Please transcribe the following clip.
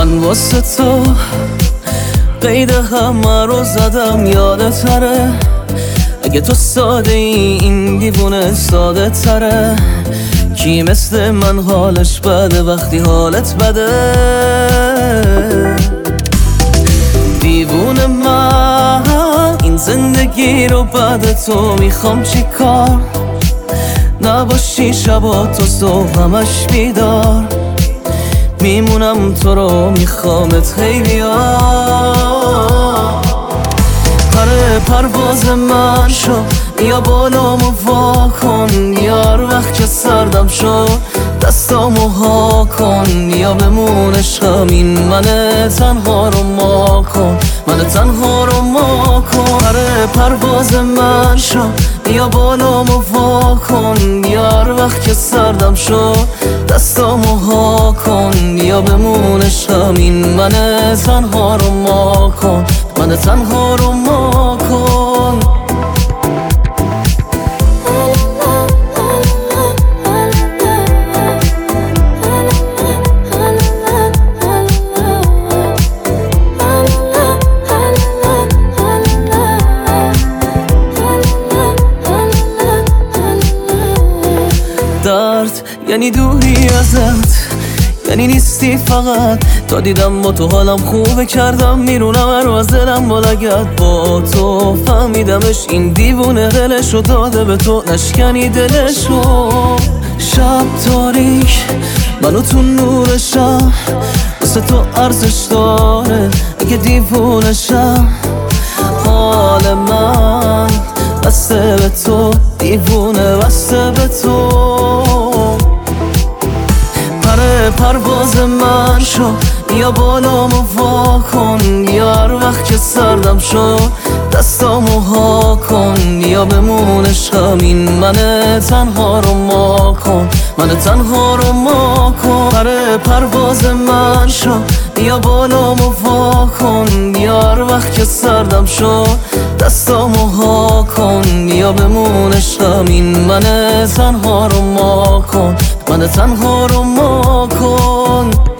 من واسه تو قید همه رو زدم، یادتره اگه تو ساده ای این دیوونه ساده تره. کی مثل من حالش بده وقتی حالت بده؟ دیوونه من این زندگی رو بعد تو میخوام چی کار؟ نباشی شبا تو صبح همش بیدار، میمونم تو رو میخوامت خیلی پره پرواز من شو، یا بالامو وا کن یار وقت که سردم شو، دستامو ها کن یا بمون عشقم این من تنها رو ما کن، من تنها رو ما کن. پره پرواز من شو، یا بالامو وا کن یار وقت که سردم شو، دستامو ها کن یا بمون عشقم این من تنها رو ما کن، من تنها رو ما کن. درد یعنی دوری ازت، یعنی نیستی فقط. تا دیدم با تو حالم خوبه کردم میرونم رو از دلم بالگرد. با تو فهمیدمش این دیوونه دلشو داده به تو، نشکنی دلشو. شب تاریک منو تو نورشم، واسه تو ارزش داره اگه دیوونشم. حال من بسته به تو، دیوونه بسته به تو. پره پرواز من شو، یا بالامو وا کن یار وقت که سردم شو، دستامو ها کن یا بمون عشقم این من تنها رو ما کن، من تنها رو ما کن. پره پرواز من شو، یا بالامو وا کن یار وقت که سردم شو، دستامو ها کن یا بمون عشقم این من تنها رو ما کن، من تنها رو ما کن.